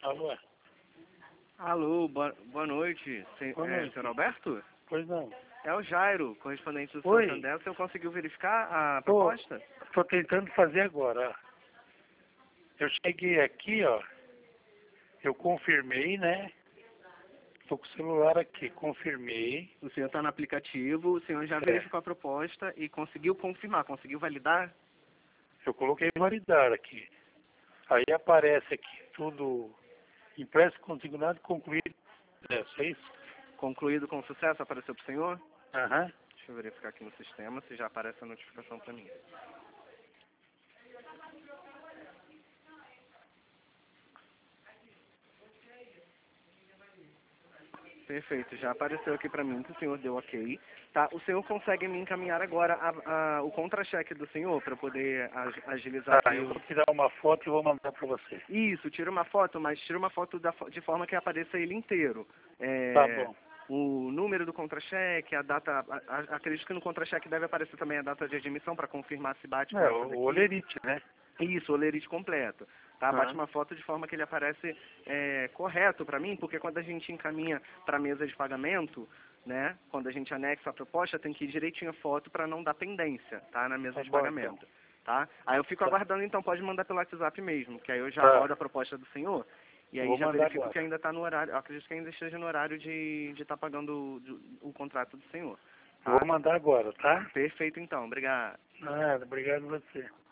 Alô? Alô, boa noite. Boa noite. Senhor Alberto? Pois não. É o Jairo, correspondente do Oi. Santander. O senhor conseguiu verificar a proposta? Estou tentando fazer agora. Ó. Eu cheguei aqui, ó. Eu confirmei, né? Estou com o celular aqui, confirmei. O senhor está no aplicativo, o senhor já É. verificou a proposta e conseguiu confirmar, conseguiu validar? Eu coloquei validar aqui. Aí aparece aqui tudo impresso, consignado, concluído. É isso? Concluído com sucesso, apareceu para o senhor? Aham. Deixa eu verificar aqui no sistema se já aparece a notificação para mim. Perfeito, já apareceu aqui para mim que o senhor deu ok. Tá, o senhor consegue me encaminhar agora o contra-cheque do senhor para poder agilizar Tá, aqui eu vou tirar uma foto e vou mandar para você. Isso, tira uma foto, mas tira uma foto de forma que apareça ele inteiro. Tá bom. O número do contra-cheque, a data, acredito que no contra-cheque deve aparecer também a data de admissão para confirmar se bate com É, essa daqui. o olerite, né? Isso, o olerite completo. Tá? Bate Aham. uma foto de forma que ele aparece correto para mim, porque quando a gente encaminha para a mesa de pagamento, né, quando a gente anexa a proposta, tem que ir direitinho a foto para não dar pendência, tá, na mesa Tá de bom, pagamento. Tá? Aí eu fico Tá. aguardando, então, pode mandar pelo WhatsApp mesmo, que aí eu já Tá. rodo a proposta do senhor, e aí Vou já mandar verifico agora. que ainda está no horário, eu acredito que ainda esteja no horário de estar pagando o contrato do senhor. Vou Tá? mandar agora, tá? Perfeito, então, obrigado. Nada, obrigado a você.